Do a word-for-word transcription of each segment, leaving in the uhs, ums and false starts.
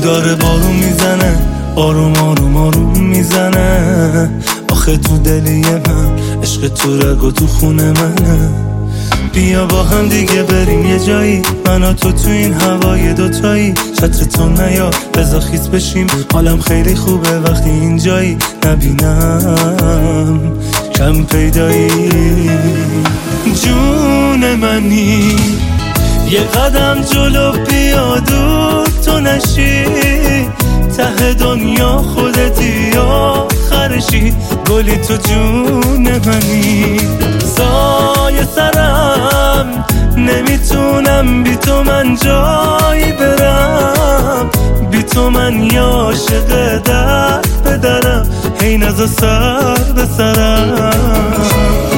داره بارون میزنه، آروم آروم آروم میزنه. آخه تو دلی من عشق تو رگ و تو خونه منه. بیا با هم دیگه بریم یه جایی، من و تو تو این هوای دوتایی. چتر تو نیا بذار خیس بشیم، حالم خیلی خوبه وقتی اینجایی. نبینم کم پیدایی، جون منی. یه قدم جلو بیا دور تو نشی، ته دنیا خودتی آخرشی. گلی تو جون منی، سایه سرم نمیتونم بی تو من جایی برم. بی تو من یا عاشق در به درم، هی نزا سر به سرم.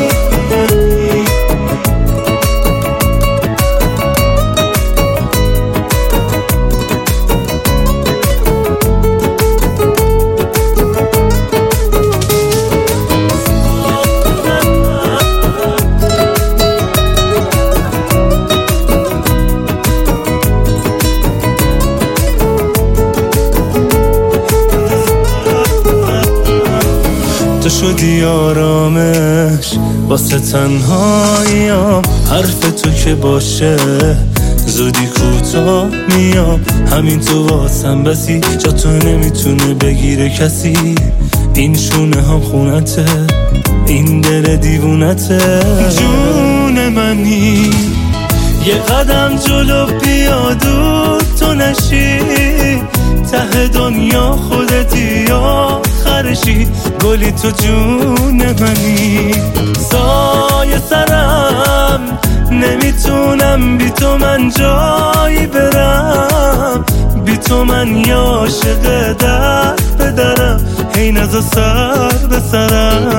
تو شدی آرامش واسه تنهاییام، حرف تو که باشه زودی کوتاه میام. همین تو واسم بسی، جا تو نمیتونه بگیره کسی. این شونه هم خونته، این دل دیوونته. جون منی، یه قدم جلو بیا دور تو نشی، ته دنیا خودتی آخرشی. گلی تو جون منی، سایه سرم نمیتونم بی تو من جایی برم. بی تو من یا عاشق در به درم، هی نزا سر به سرم.